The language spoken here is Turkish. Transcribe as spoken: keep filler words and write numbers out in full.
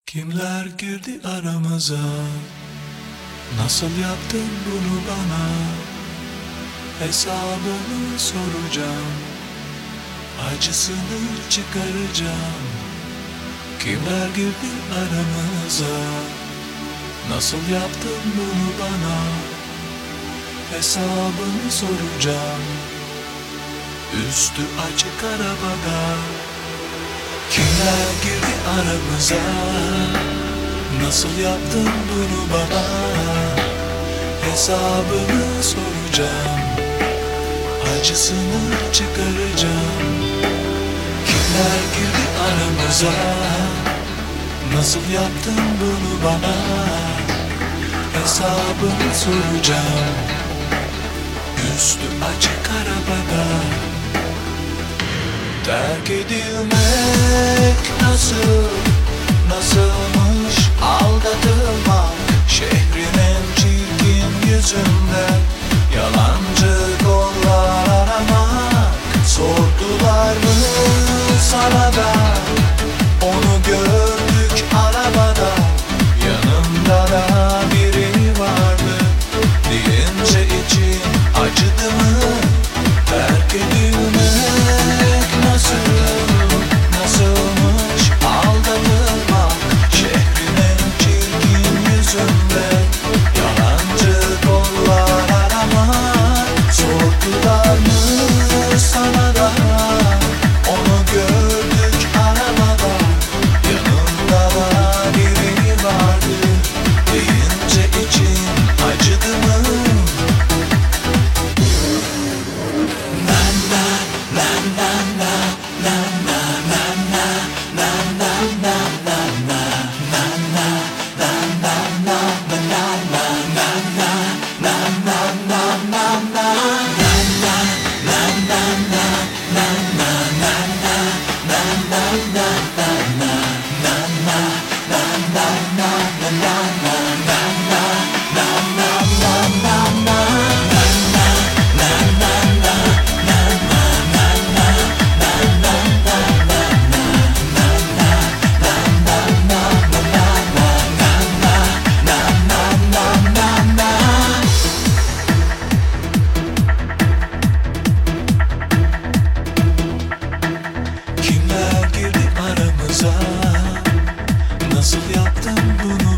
Kimler girdi aramıza? Nasıl yaptın bunu bana? Hesabını soracağım, acısını çıkaracağım. Kimler girdi aramıza? Nasıl yaptın bunu bana? Hesabını soracağım. Üstü açık arabada. Kimler girdi aramıza? Nasıl yaptın bunu bana? Hesabını soracağım, acısını çıkaracağım. Kimler girdi aramıza? Nasıl yaptın bunu bana? Hesabını soracağım. Üstü açık arabada. Terk edilmek nasıl, nasılmış aldatılmak? Şehrin en çirkin yüzünden yalancı kollar aramak. Sordular mı sana da? Onu gördük arabada, yanımda da biri vardı deyince için acıdı mı? Terk edilmek nasıl, nasılmış aldatılmak? Şehrin en çirkin yüzünde yalancı kollar aramak. Sordular mı sana da? Onu gördük arabada, yanımda da biri vardı deyince için acıdı mı? Kimler girdi aramıza? Nasıl yaptın bunu